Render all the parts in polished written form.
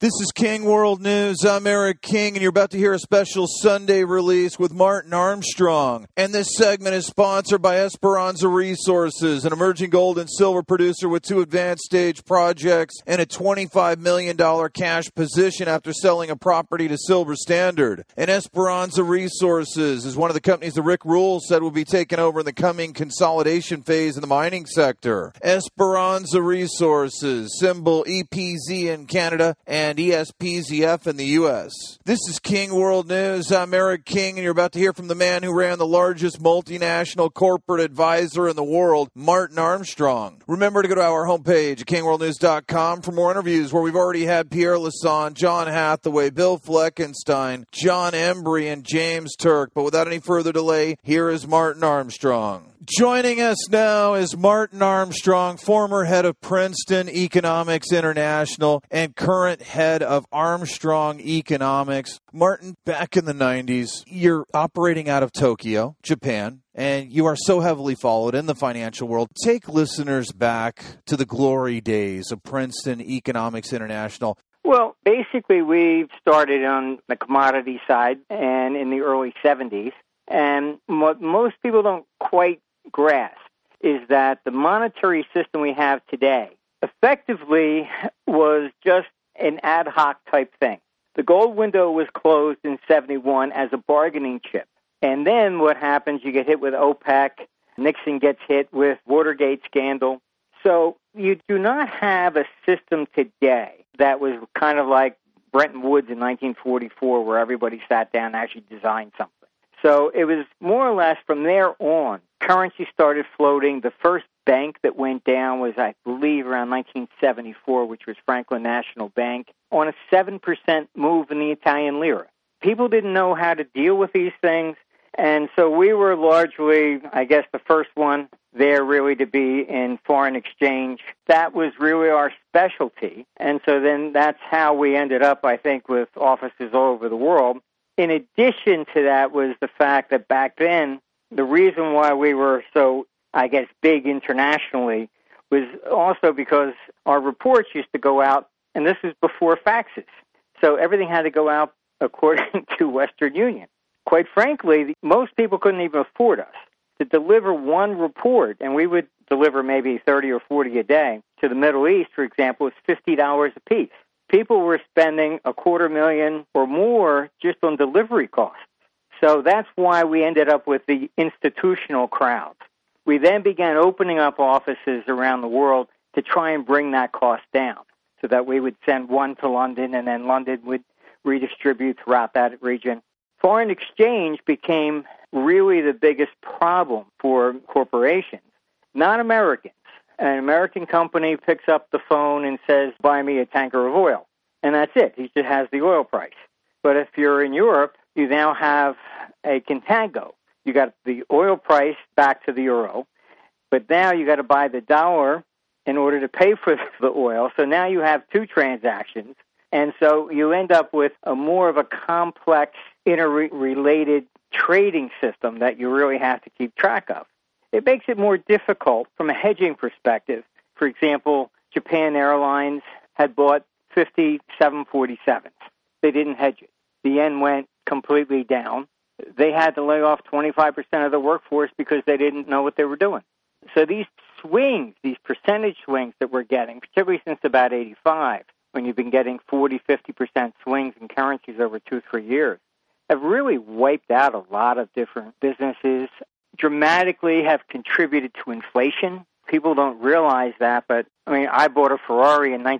This is King World News. I'm Eric King, and you're about to hear a special Sunday release with Martin Armstrong. And this segment is sponsored by Esperanza Resources, an emerging gold and silver producer with 2 advanced stage projects and a $25 million cash position after selling a property to Silver Standard. And Esperanza Resources is one of the companies that Rick Rule said will be taken over in the coming consolidation phase in the mining sector. Esperanza Resources, symbol EPZ in Canada and ESPZF in the U.S. This is King World News. I'm Eric King, and you're about to hear from the man who ran the largest multinational corporate advisor in the world, Martin Armstrong. Remember to go to our homepage at kingworldnews.com for more interviews where we've already had Pierre Lassonde, John Hathaway, Bill Fleckenstein, John Embry, and James Turk. But without any further delay, here is Martin Armstrong. Joining us now is Martin Armstrong, former head of Princeton Economics International and current head of Armstrong Economics. Martin, back in the 90s, you're operating out of Tokyo, Japan, and you are so heavily followed in the financial world. Take listeners back to the glory days of Princeton Economics International. Well, basically, we started on the commodity side and in the early 70s. And what most people don't quite grasp is that the monetary system we have today effectively was just an ad hoc type thing. The gold window was closed in 71 as a bargaining chip. And then what happens, you get hit with OPEC, Nixon gets hit with Watergate scandal. So you do not have a system today that was kind of like Bretton Woods in 1944 where everybody sat down and actually designed something. So it was more or less from there on, currency started floating. The first bank that went down was, I believe, around 1974, which was Franklin National Bank, on a 7% move in the Italian lira. People didn't know how to deal with these things, and so we were largely, I guess, the first one there really to be in foreign exchange. That was really our specialty, and so then that's how we ended up, I think, with offices all over the world. In addition to that was the fact that back then, the reason why we were so, I guess, big internationally was also because our reports used to go out, and this was before faxes. So everything had to go out according to Western Union. Quite frankly, most people couldn't even afford us to deliver one report, and we would deliver maybe 30 or 40 a day. To the Middle East, for example, it's $50 a piece. People were spending $250,000 or more just on delivery costs. So that's why we ended up with the institutional crowd. We then began opening up offices around the world to try and bring that cost down so that we would send one to London and then London would redistribute throughout that region. Foreign exchange became really the biggest problem for corporations, not Americans. An American company picks up the phone and says, buy me a tanker of oil. And that's it. He just has the oil price. But if you're in Europe, you now have a contango. You got the oil price back to the euro, but now you got to buy the dollar in order to pay for the oil. So now you have 2 transactions. And so you end up with a more of a complex, interrelated trading system that you really have to keep track of. It makes it more difficult from a hedging perspective. For example, Japan Airlines had bought 50 747s. They didn't hedge it. The yen went completely down. They had to lay off 25% of the workforce because they didn't know what they were doing. So these swings, these percentage swings that we're getting, particularly since about 85, when you've been getting 40, 50% swings in currencies over 2-3 years, have really wiped out a lot of different businesses, dramatically have contributed to inflation. People don't realize that, but, I bought a Ferrari in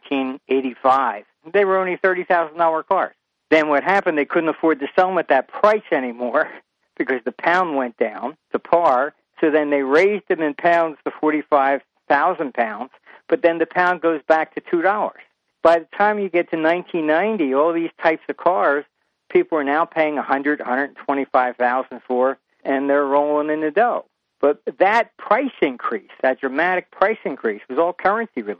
1985. They were only $30,000 cars. Then what happened, they couldn't afford to sell them at that price anymore because the pound went down to par. So then they raised them in pounds to 45,000 pounds, but then the pound goes back to $2. By the time you get to 1990, all these types of cars, people are now paying $100,000, $125,000 for, and they're rolling in the dough. But that price increase, that dramatic price increase, was all currency related.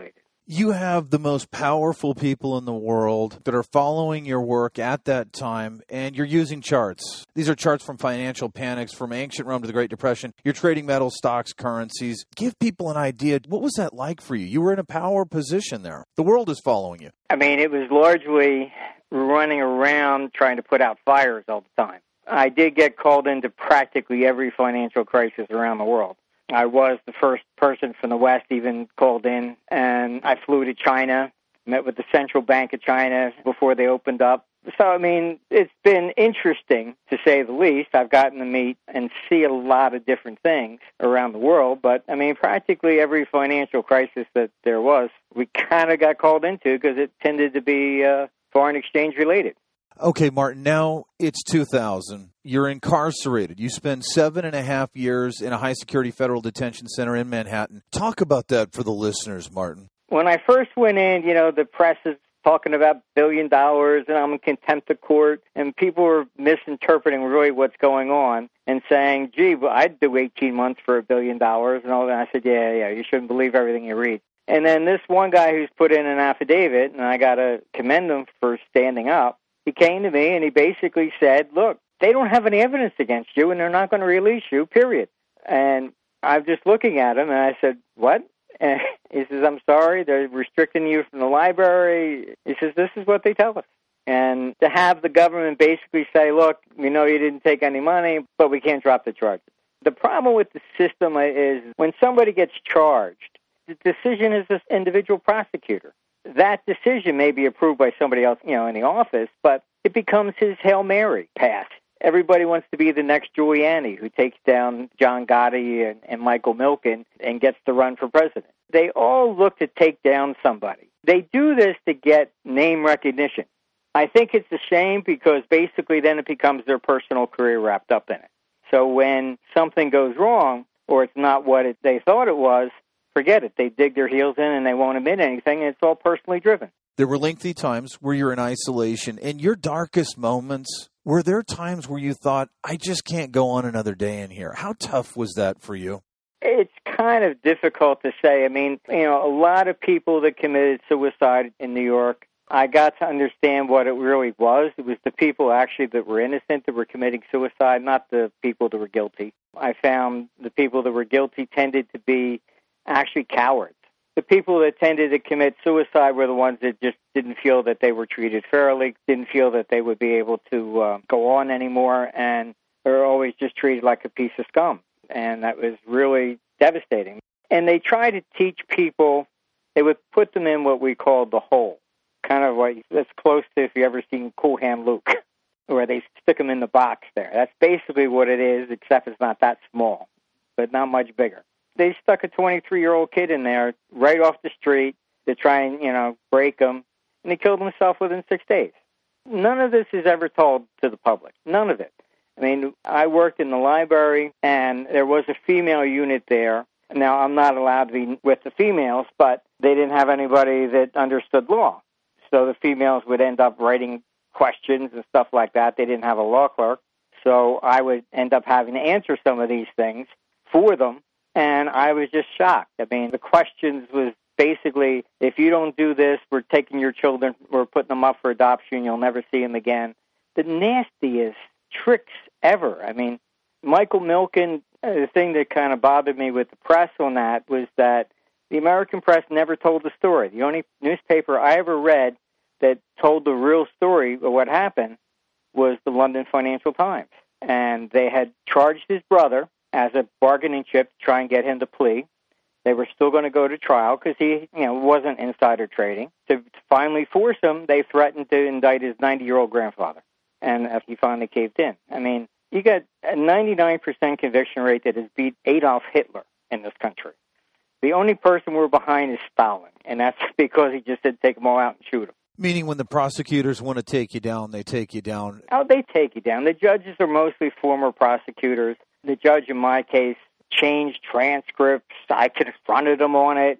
You have the most powerful people in the world that are following your work at that time, and you're using charts. These are charts from financial panics, from ancient Rome to the Great Depression. You're trading metals, stocks, currencies. Give people an idea. What was that like for you? You were in a power position there. The world is following you. I mean, it was largely running around trying to put out fires all the time. I did get called into practically every financial crisis around the world. I was the first person from the West even called in, and I flew to China, met with the Central Bank of China before they opened up. So, I mean, it's been interesting, to say the least. I've gotten to meet and see a lot of different things around the world, but, I mean, practically every financial crisis that there was, we kind of got called into because it tended to be foreign exchange related. Okay, Martin, now it's 2000. You're incarcerated. You spend 7.5 years in a high-security federal detention center in Manhattan. Talk about that for the listeners, Martin. When I first went in, the press is talking about $1 billion, and I'm in contempt of court, and people were misinterpreting really what's going on and saying, gee, well, I'd do 18 months for $1 billion and all that. I said, yeah, you shouldn't believe everything you read. And then this one guy who's put in an affidavit, and I got to commend him for standing up, he came to me and he basically said, look, they don't have any evidence against you and they're not going to release you, period. And I'm just looking at him and I said, what? And he says, I'm sorry, they're restricting you from the library. He says, this is what they tell us. And to have the government basically say, look, we know you didn't take any money, but we can't drop the charges. The problem with the system is when somebody gets charged, the decision is this individual prosecutor. That decision may be approved by somebody else, in the office, but it becomes his Hail Mary pass. Everybody wants to be the next Giuliani who takes down John Gotti and Michael Milken and gets to run for president. They all look to take down somebody. They do this to get name recognition. I think it's a shame because basically then it becomes their personal career wrapped up in it. So when something goes wrong or it's not what they thought it was, forget it. They dig their heels in and they won't admit anything, and it's all personally driven. There were lengthy times where you're in isolation. In your darkest moments, were there times where you thought, I just can't go on another day in here? How tough was that for you? It's kind of difficult to say. I mean, a lot of people that committed suicide in New York, I got to understand what it really was. It was the people actually that were innocent that were committing suicide, not the people that were guilty. I found the people that were guilty tended to be actually cowards. The people that tended to commit suicide were the ones that just didn't feel that they were treated fairly, didn't feel that they would be able to go on anymore, and were always just treated like a piece of scum. And that was really devastating. And they try to teach people, they would put them in what we call the hole, kind of like that's close to if you ever seen Cool Hand Luke, where they stick them in the box there. That's basically what it is, except it's not that small, but not much bigger. They stuck a 23-year-old kid in there right off the street to try and, break him, and he killed himself within 6 days. None of this is ever told to the public. None of it. I mean, I worked in the library, and there was a female unit there. Now, I'm not allowed to be with the females, but they didn't have anybody that understood law. So the females would end up writing questions and stuff like that. They didn't have a law clerk. So I would end up having to answer some of these things for them. And I was just shocked. I mean, the questions was basically, if you don't do this, we're taking your children, we're putting them up for adoption, you'll never see them again. The nastiest tricks ever. I mean, Michael Milken, the thing that kind of bothered me with the press on that was that the American press never told the story. The only newspaper I ever read that told the real story of what happened was the London Financial Times. And they had charged his brother as a bargaining chip to try and get him to plea. They were still going to go to trial because he, wasn't insider trading. To finally force him, they threatened to indict his 90-year-old grandfather, and he finally caved in. I mean, you got a 99% conviction rate that has beat Adolf Hitler in this country. The only person we're behind is Stalin, and that's because he just said take them all out and shoot them. Meaning when the prosecutors want to take you down, they take you down. Oh, they take you down. The judges are mostly former prosecutors. The judge in my case changed transcripts. I confronted him on it,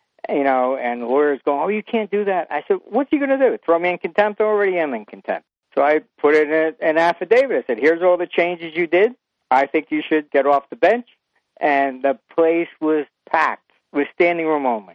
and the lawyers go, oh, you can't do that. I said, what's he going to do? Throw me in contempt? I already am in contempt. So I put it in an affidavit. I said, here's all the changes you did. I think you should get off the bench. And the place was packed with standing room only.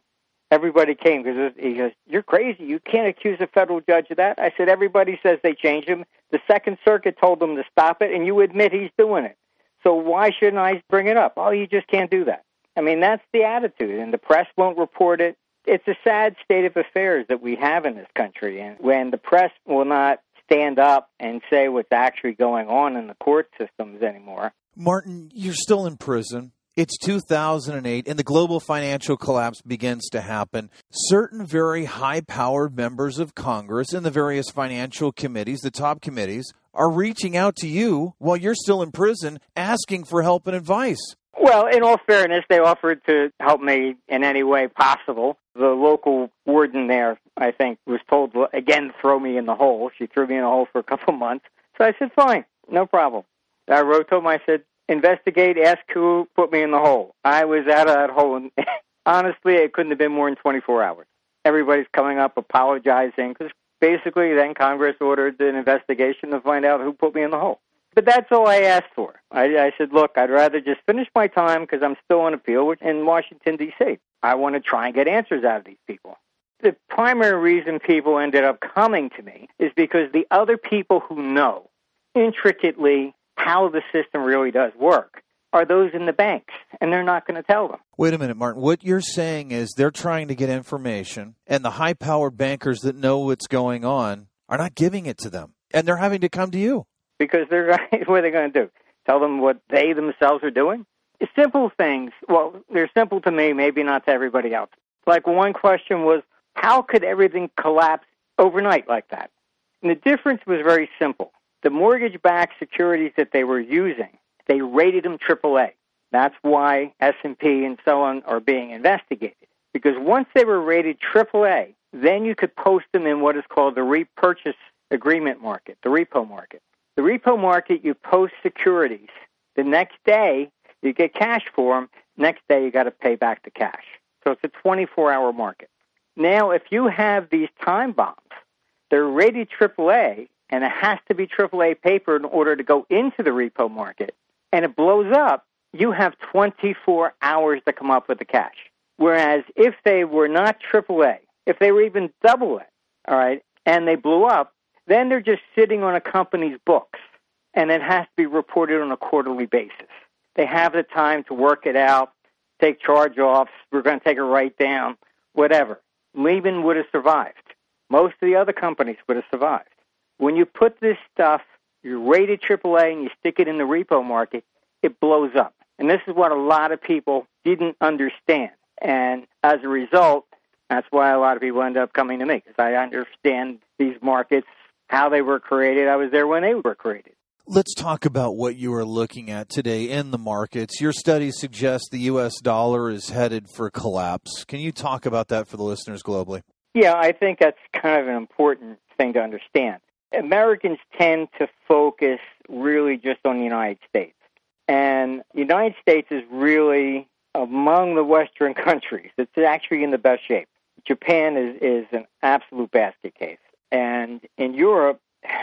Everybody came because he goes, "You're crazy. You can't accuse a federal judge of that." I said, "Everybody says they changed him. The Second Circuit told them to stop it, and you admit he's doing it. So why shouldn't I bring it up?" "Oh, you just can't do that." I mean, that's the attitude, and the press won't report it. It's a sad state of affairs that we have in this country, and when the press will not stand up and say what's actually going on in the court systems anymore. Martin, you're still in prison. It's 2008, and the global financial collapse begins to happen. Certain very high-powered members of Congress and the various financial committees, the top committees, are reaching out to you while you're still in prison, asking for help and advice. Well, in all fairness, they offered to help me in any way possible. The local warden there, I think, was told to, again, throw me in the hole. She threw me in the hole for a couple months. So I said, fine, no problem. I wrote to him, I said, investigate, ask who put me in the hole. I was out of that hole, and honestly, it couldn't have been more than 24 hours. Everybody's coming up apologizing, because basically then Congress ordered an investigation to find out who put me in the hole. But that's all I asked for. I said, look, I'd rather just finish my time because I'm still on appeal in Washington, D.C. I want to try and get answers out of these people. The primary reason people ended up coming to me is because the other people who know intricately how the system really does work are those in the banks, and they're not going to tell them. Wait a minute, Martin. What you're saying is they're trying to get information, and the high-powered bankers that know what's going on are not giving it to them, and they're having to come to you. Because what are they going to do? Tell them what they themselves are doing? Simple things. Well, they're simple to me, maybe not to everybody else. Like one question was, how could everything collapse overnight like that? And the difference was very simple. The mortgage-backed securities that they were using, they rated them AAA. That's why S&P and so on are being investigated. Because once they were rated AAA, then you could post them in what is called the repurchase agreement market, the repo market. The repo market, you post securities. The next day, you get cash for them. Next day, you got to pay back the cash. So it's a 24-hour market. Now, if you have these time bombs, they're rated AAA, and it has to be AAA paper in order to go into the repo market, and it blows up, you have 24 hours to come up with the cash. Whereas if they were not AAA, if they were even AA, all right, and they blew up, then they're just sitting on a company's books, and it has to be reported on a quarterly basis. They have the time to work it out, take charge-offs, we're going to take a write-down, whatever. Lehman would have survived. Most of the other companies would have survived. When you put this stuff, you're rated AAA, and you stick it in the repo market, it blows up. And this is what a lot of people didn't understand. And as a result, that's why a lot of people end up coming to me, because I understand these markets, how they were created. I was there when they were created. Let's talk about what you are looking at today in the markets. Your studies suggest the U.S. dollar is headed for collapse. Can you talk about that for the listeners globally? Yeah, I think that's kind of an important thing to understand. Americans tend to focus really just on the United States. And the United States is really among the Western countries. It's actually in the best shape. Japan is an absolute basket case. And in Europe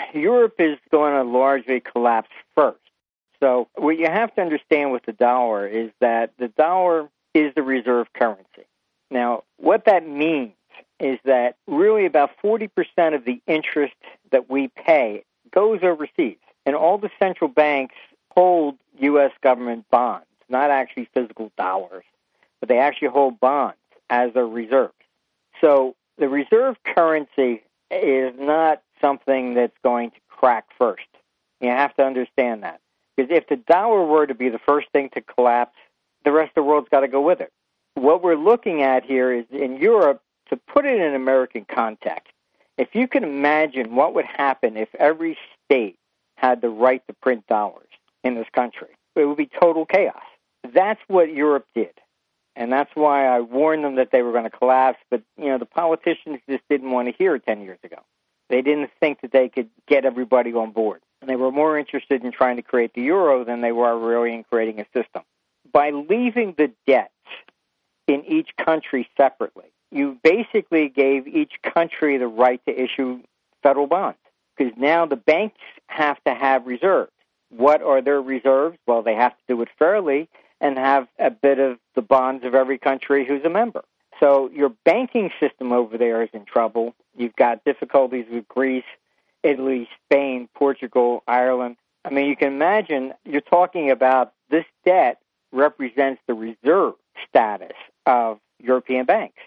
is going to largely collapse first. So what you have to understand with the dollar is that the dollar is the reserve currency. Now, what that means is that really about 40% of the interest that we pay goes overseas. And all the central banks hold U.S. government bonds, not actually physical dollars, but they actually hold bonds as their reserves. So the reserve currency is not something that's going to crack first. You have to understand that. Because if the dollar were to be the first thing to collapse, the rest of the world's got to go with it. What we're looking at here is in Europe, to put it in American context, if you can imagine what would happen if every state had the right to print dollars in this country, it would be total chaos. That's what Europe did. And that's why I warned them that they were going to collapse. But, the politicians just didn't want to hear it 10 years ago. They didn't think that they could get everybody on board. And they were more interested in trying to create the euro than they were really in creating a system. By leaving the debts in each country separately, you basically gave each country the right to issue federal bonds. Because now the banks have to have reserves. What are their reserves? Well, they have to do it fairly and have a bit of the bonds of every country who's a member. So your banking system over there is in trouble. You've got difficulties with Greece, Italy, Spain, Portugal, Ireland. I mean, you can imagine you're talking about this debt represents the reserve status of European banks.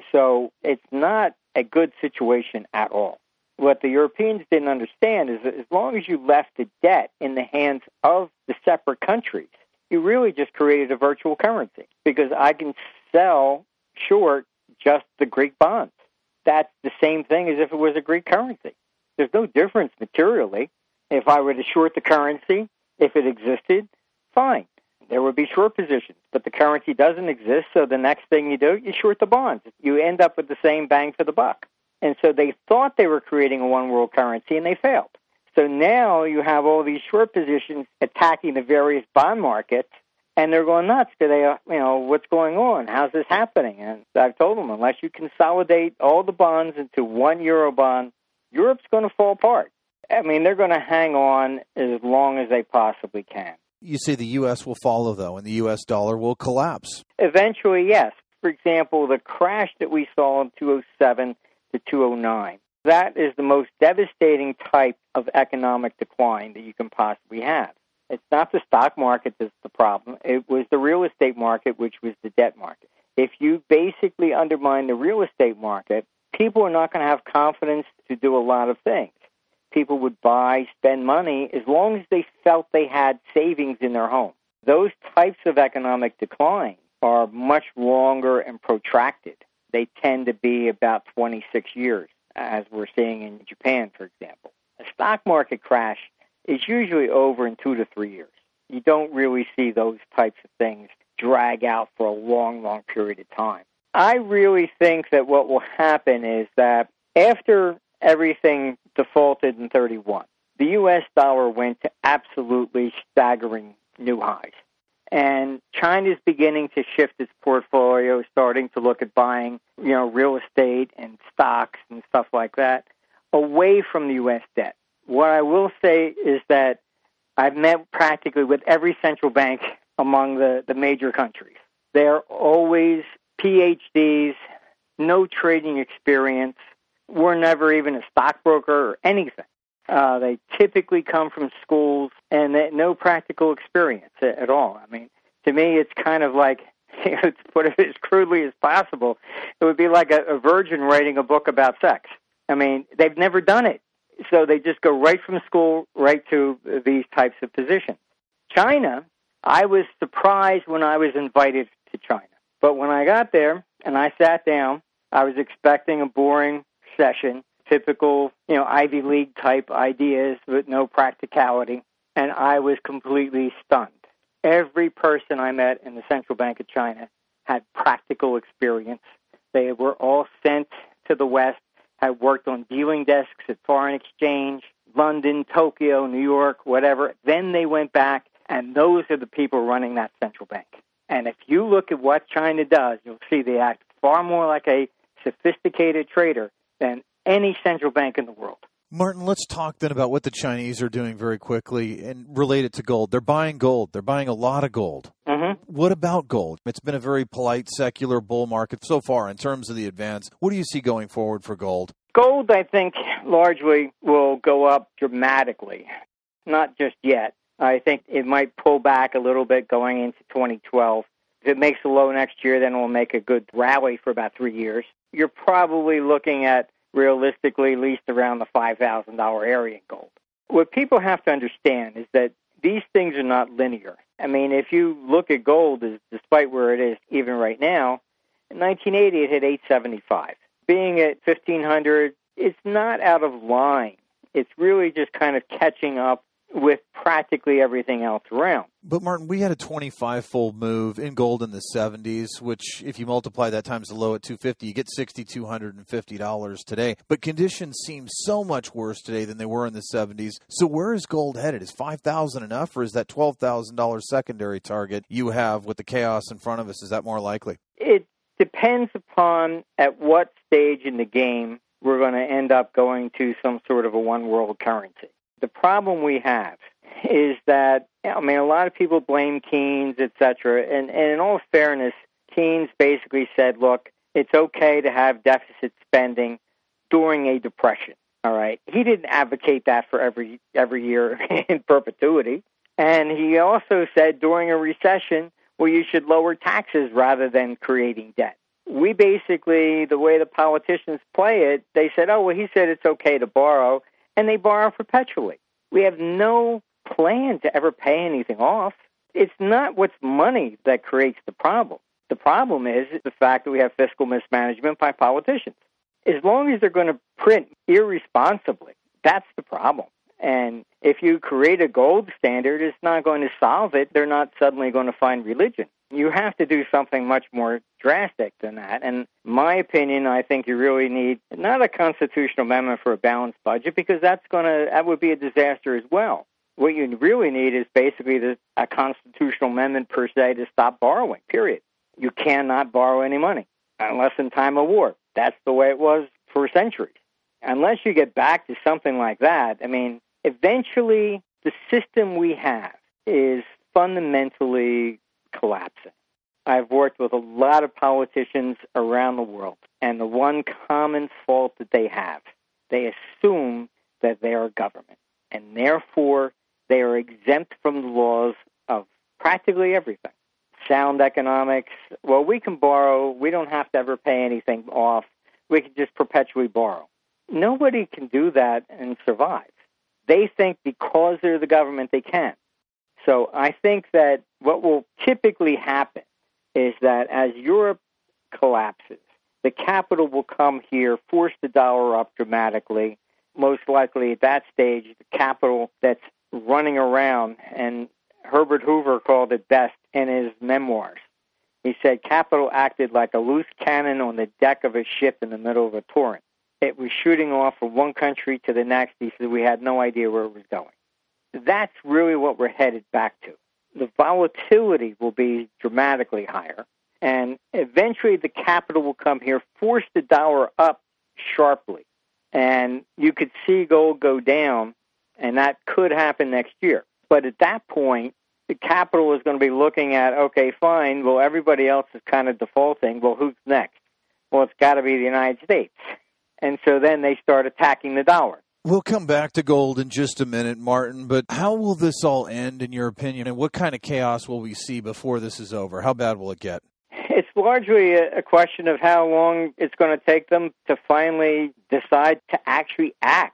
So it's not a good situation at all. What the Europeans didn't understand is that as long as you left the debt in the hands of the separate countries, you really just created a virtual currency, because I can sell short just the Greek bonds. That's the same thing as if it was a Greek currency. There's no difference materially. If I were to short the currency, if it existed, fine. There would be short positions, but the currency doesn't exist, so the next thing you do, you short the bonds. You end up with the same bang for the buck. And so they thought they were creating a one-world currency, and they failed. So now you have all these short positions attacking the various bond markets, and they're going nuts. What's going on? How's this happening? And I've told them, unless you consolidate all the bonds into one euro bond, Europe's going to fall apart. I mean, they're going to hang on as long as they possibly can. You say the U.S. will follow, though, and the U.S. dollar will collapse. Eventually, yes. For example, the crash that we saw in 2007 to 2009, that is the most devastating type of economic decline that you can possibly have. It's not the stock market that's the problem. It was the real estate market, which was the debt market. If you basically undermine the real estate market, people are not going to have confidence to do a lot of things. People would buy, spend money, as long as they felt they had savings in their home. Those types of economic decline are much longer and protracted. They tend to be about 26 years, as we're seeing in Japan, for example. A stock market crash is usually over in 2 to 3 years. You don't really see those types of things drag out for a long, long period of time. I really think that what will happen is that after everything defaulted in 31, the U.S. dollar went to absolutely staggering new highs. And China's beginning to shift its portfolio, starting to look at buying, real estate and stocks and stuff like that, away from the U.S. debt. What I will say is that I've met practically with every central bank among the major countries. They're always PhDs, no trading experience. We're never even a stockbroker or anything. They typically come from schools and no practical experience at all. I mean, to me, it's kind of like, to put it as crudely as possible, it would be like a virgin writing a book about sex. I mean, they've never done it. So they just go right from school right to these types of positions. China, I was surprised when I was invited to China. But when I got there and I sat down, I was expecting a boring session, typical, Ivy League type ideas with no practicality, and I was completely stunned. Every person I met in the Central Bank of China had practical experience. They were all sent to the West, had worked on dealing desks at foreign exchange, London, Tokyo, New York, whatever. Then they went back, and those are the people running that central bank. And if you look at what China does, you'll see they act far more like a sophisticated trader than any central bank in the world. Martin, let's talk then about what the Chinese are doing very quickly and relate it to gold. They're buying gold. They're buying a lot of gold. Mm-hmm. What about gold? It's been a very polite, secular bull market so far in terms of the advance. What do you see going forward for gold? Gold, I think, largely will go up dramatically. Not just yet. I think it might pull back a little bit going into 2012. If it makes a low next year, then it will make a good rally for about 3 years. You're probably looking at, realistically, at least around the $5,000 area in gold. What people have to understand is that these things are not linear. I mean, if you look at gold, despite where it is even right now, in 1980 it hit 875. Being at 1,500, it's not out of line. It's really just kind of catching up with practically everything else around. But, Martin, we had a 25-fold move in gold in the 70s, which, if you multiply that times the low at 250, you get $6,250 today. But conditions seem so much worse today than they were in the 70s. So where is gold headed? Is $5,000 enough, or is that $12,000 secondary target you have with the chaos in front of us, is that more likely? It depends upon at what stage in the game we're going to end up going to some sort of a one-world currency. The problem we have is that, a lot of people blame Keynes, et cetera, and in all fairness, Keynes basically said, look, it's okay to have deficit spending during a depression. All right. He didn't advocate that for every year in perpetuity. And he also said during a recession, well, you should lower taxes rather than creating debt. We basically, the way the politicians play it, they said, oh, well, he said it's okay to borrow, and they borrow perpetually. We have no plan to ever pay anything off. It's not what's money that creates the problem. The problem is the fact that we have fiscal mismanagement by politicians. As long as they're going to print irresponsibly, that's the problem. And if you create a gold standard, it's not going to solve it. They're not suddenly going to find religion. You have to do something much more drastic than that. And my opinion, I think you really need not a constitutional amendment for a balanced budget, because that would be a disaster as well. What you really need is basically a constitutional amendment per se to stop borrowing, period. You cannot borrow any money unless in time of war. That's the way it was for centuries. Unless you get back to something like that, I mean, eventually the system we have is fundamentally collapsing. I've worked with a lot of politicians around the world, and the one common fault that they have, they assume that they are government, and therefore they are exempt from the laws of practically everything. Sound economics, well, we can borrow, we don't have to ever pay anything off, we can just perpetually borrow. Nobody can do that and survive. They think because they're the government, they can. So I think that what will typically happen is that as Europe collapses, the capital will come here, force the dollar up dramatically. Most likely at that stage, the capital that's running around, and Herbert Hoover called it best in his memoirs. He said capital acted like a loose cannon on the deck of a ship in the middle of a torrent. It was shooting off from one country to the next. He said we had no idea where it was going. That's really what we're headed back to. The volatility will be dramatically higher, and eventually the capital will come here, force the dollar up sharply, and you could see gold go down, and that could happen next year. But at that point, the capital is going to be looking at, okay, fine, well, everybody else is kind of defaulting. Well, who's next? Well, it's got to be the United States. And so then they start attacking the dollar. We'll come back to gold in just a minute, Martin, but how will this all end, in your opinion, and what kind of chaos will we see before this is over? How bad will it get? It's largely a question of how long it's going to take them to finally decide to actually act.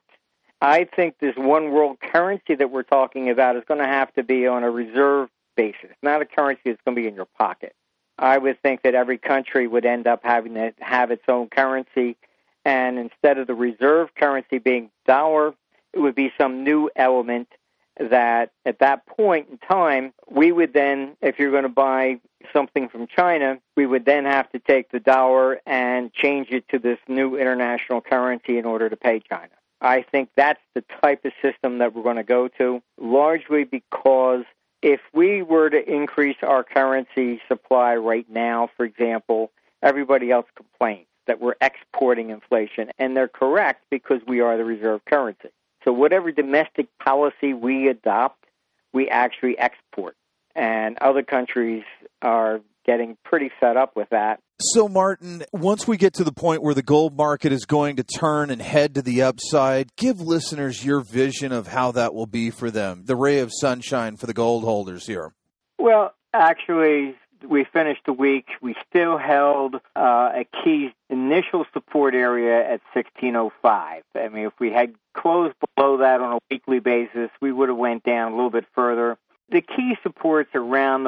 I think this one world currency that we're talking about is going to have to be on a reserve basis, not a currency that's going to be in your pocket. I would think that every country would end up having to have its own currency, and instead of the reserve currency being dollar, it would be some new element that at that point in time, we would then, if you're going to buy something from China, we would then have to take the dollar and change it to this new international currency in order to pay China. I think that's the type of system that we're going to go to, largely because if we were to increase our currency supply right now, for example, everybody else complains that we're exporting inflation, and they're correct because we are the reserve currency. So whatever domestic policy we adopt, we actually export, and other countries are getting pretty fed up with that. So, Martin, once we get to the point where the gold market is going to turn and head to the upside, give listeners your vision of how that will be for them, the ray of sunshine for the gold holders here. Well, actually, we finished the week. We still held a key initial support area at 1605. I mean, if we had closed below that on a weekly basis, we would have went down a little bit further. The key supports around the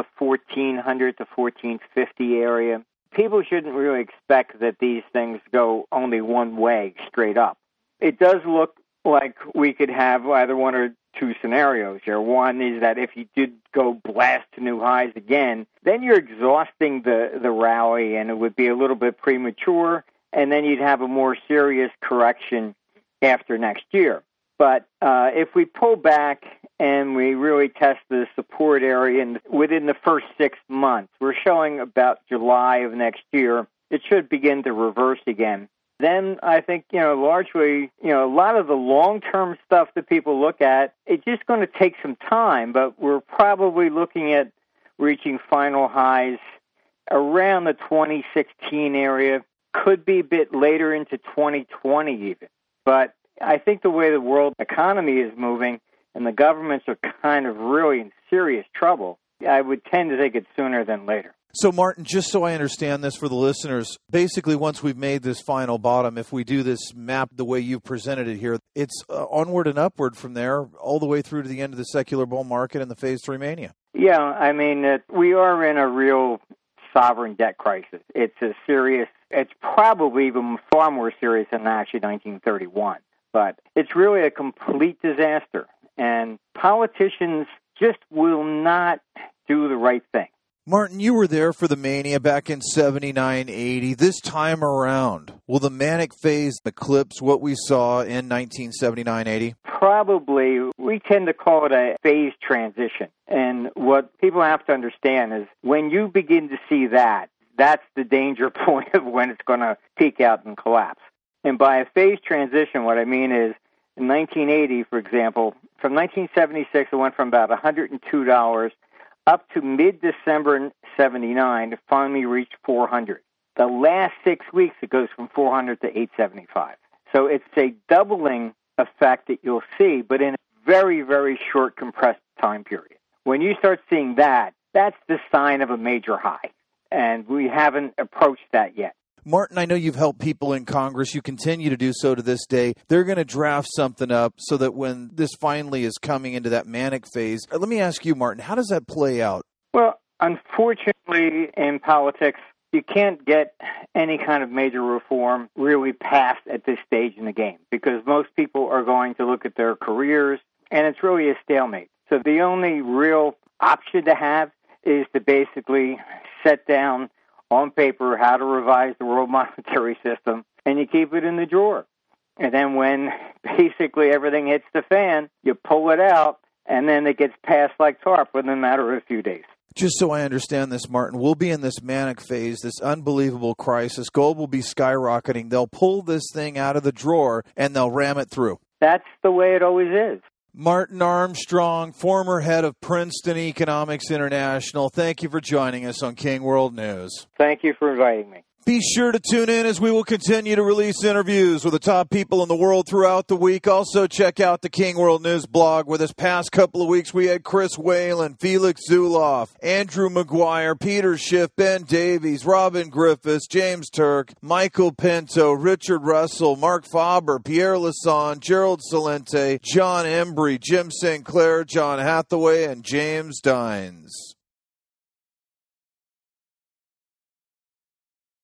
1400 to 1450 area. People shouldn't really expect that these things go only one way, straight up. It does look like we could have either one or two scenarios here. One is that if you did go blast to new highs again, then you're exhausting the rally, and it would be a little bit premature, and then you'd have a more serious correction after next year. But if we pull back and we really test the support area within the first 6 months, we're showing about July of next year, it should begin to reverse again. Then I think, largely, a lot of the long-term stuff that people look at, it's just going to take some time, but we're probably looking at reaching final highs around the 2016 area. could be a bit later into 2020 even. But I think the way the world economy is moving and the governments are kind of really in serious trouble, I would tend to think it's sooner than later. So, Martin, just so I understand this for the listeners, basically once we've made this final bottom, if we do this map the way you've presented it here, it's onward and upward from there all the way through to the end of the secular bull market and the phase 3 mania. Yeah, I mean, we are in a real sovereign debt crisis. It's probably even far more serious than actually 1931. But it's really a complete disaster. And politicians just will not do the right thing. Martin, you were there for the mania back in 79, 80. This time around, will the manic phase eclipse what we saw in 1979, 80? Probably. We tend to call it a phase transition. And what people have to understand is when you begin to see that, that's the danger point of when it's going to peak out and collapse. And by a phase transition, what I mean is in 1980, for example, from 1976, it went from about $102 up to mid-December 79 to finally reach 400. The last 6 weeks, it goes from 400 to 875. So it's a doubling effect that you'll see, but in a very, very short, compressed time period. When you start seeing that, that's the sign of a major high, and we haven't approached that yet. Martin, I know you've helped people in Congress. You continue to do so to this day. They're going to draft something up so that when this finally is coming into that manic phase, let me ask you, Martin, how does that play out? Well, unfortunately, in politics, you can't get any kind of major reform really passed at this stage in the game because most people are going to look at their careers, and it's really a stalemate. So the only real option to have is to basically set down on paper how to revise the world monetary system, and you keep it in the drawer. And then when basically everything hits the fan, you pull it out, and then it gets passed like TARP within a matter of a few days. Just so I understand this, Martin, we'll be in this manic phase, this unbelievable crisis. Gold will be skyrocketing. They'll pull this thing out of the drawer, and they'll ram it through. That's the way it always is. Martin Armstrong, former head of Princeton Economics International, thank you for joining us on King World News. Thank you for inviting me. Be sure to tune in as we will continue to release interviews with the top people in the world throughout the week. Also, check out the King World News blog, where this past couple of weeks we had Chris Whalen, Felix Zuloff, Andrew McGuire, Peter Schiff, Ben Davies, Robin Griffiths, James Turk, Michael Pinto, Richard Russell, Mark Faber, Pierre Lassonde, Gerald Salente, John Embry, Jim St. Clair, John Hathaway, and James Dines.